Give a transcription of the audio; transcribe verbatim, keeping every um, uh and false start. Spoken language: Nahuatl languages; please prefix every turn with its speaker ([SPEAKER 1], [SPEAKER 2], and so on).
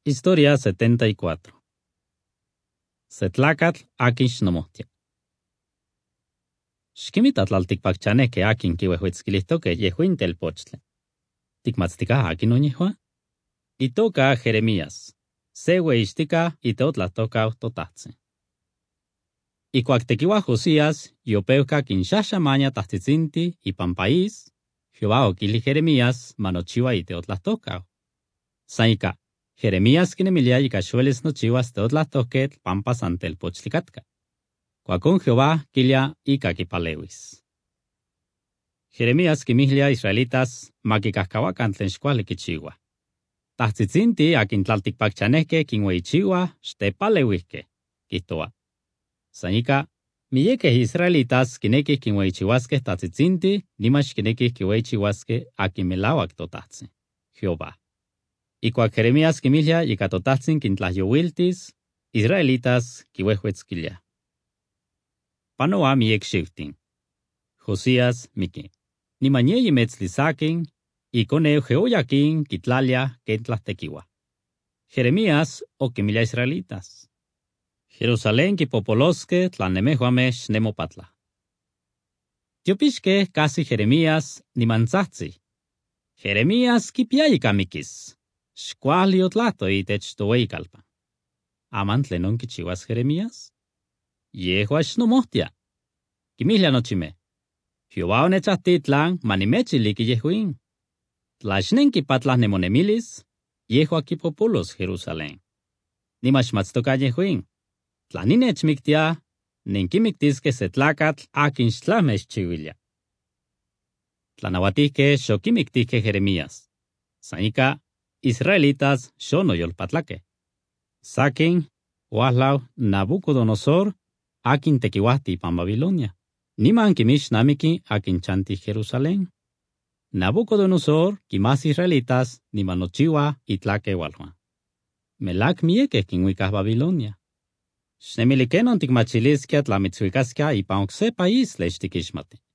[SPEAKER 1] Historia setenta y cuatro. Setlacatl akin xnomohtia. Xquimitatl tikpachanehque akin kiuehuitzquilihtoque yehuin telpochtli. Tikmatzticah akin oñehua? Itoca Jeremías. Se ueixtica itotlatoca totahtzin. Ikuac tequiua Josías, yopeuca quinxaxamaña tahtitzinti ipan país, Jehová oquili Jeremías manochiua iteotlatoca. Saika, Jeremías quinemilia icaxuelis nochiuas teotlatoquetl pampas ante el pochtlicatka. Cuacon Jehová quilia ica quipalewis. Jeremías quimihlia israelitas maquicahcahuacan tlen xcuali quichiua. Tahtitzinti akin tlalticpachanehque quinhueichiua xtepaleuihque, quihtoa. Sanika, miyequeh israelitas quinequih quinhueichiuasque tahtitzinti nimax quinequih quihueichiuasque akin melauac totahtzin, Jehová. Icuac Jeremías quimihlia ica totahtzin quintlahyouiltis, israelitas quiuehuetzquilia. Panoa miyec xivtin. Josías miki. Nimañeyi metzlisaquin, iconeu Jehoyaquín quitlalia quentlahtequiua. Jeremías oquimilia israelitas. Jerusalén quipopolosque tlanemehuamex nemopatla. Tiopixque casi Jeremías nimantzahtzih. Jeremías quipiaica mikis. Xcuali otlato itech toeikalpa. Aman tlenon quichiuas Jeremías? Yehua xnomohtia. Quimihlia nochime. Jehová onechahtitlan manimechiliki yehuin. Tlaxnenki patlas nemonemilis, yehua quipopolos Jerusalén. Nimaxmatztoca yehuin. Tlaninechmictia, nenkimictisque setlacatl akin xtlamexchiuilia. Tlanauatihque xoquimictisque Jeremías. Sanika, israelitas xonoyolpatlaque. Saquin, Oahlau, Nabucodonosor, akin tequiuahti pan Babilonia. Niman quimixnamiki akin chanti Jerusalén. Nabucodonosor, quimas israelitas, nimanochiua itlaque walhuan. Melac mieque quinhuicas Babilonia. Xnemiliquenon ticmachilisquia tlamitzuicasquia ipan ocse país lextiquixmati.